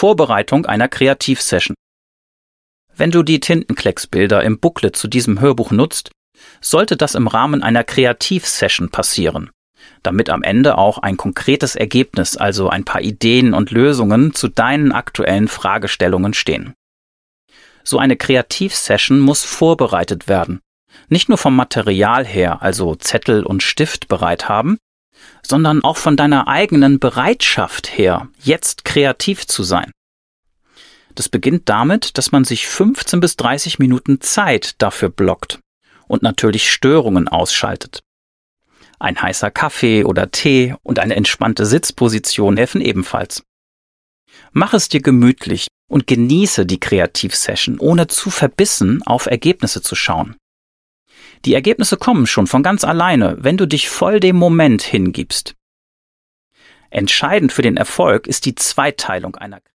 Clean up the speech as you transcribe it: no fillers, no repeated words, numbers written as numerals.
Vorbereitung einer Kreativsession. Wenn du die Tintenklecksbilder im Booklet zu diesem Hörbuch nutzt, sollte das im Rahmen einer Kreativsession passieren, damit am Ende auch ein konkretes Ergebnis, also ein paar Ideen und Lösungen zu deinen aktuellen Fragestellungen stehen. So eine Kreativsession muss vorbereitet werden, nicht nur vom Material her, also Zettel und Stift bereit haben, sondern auch von deiner eigenen Bereitschaft her, jetzt kreativ zu sein. Das beginnt damit, dass man sich 15 bis 30 Minuten Zeit dafür blockt und natürlich Störungen ausschaltet. Ein heißer Kaffee oder Tee und eine entspannte Sitzposition helfen ebenfalls. Mach es dir gemütlich und genieße die Kreativsession, ohne zu verbissen auf Ergebnisse zu schauen. Die Ergebnisse kommen schon von ganz alleine, wenn du dich voll dem Moment hingibst. Entscheidend für den Erfolg ist die Zweiteilung einer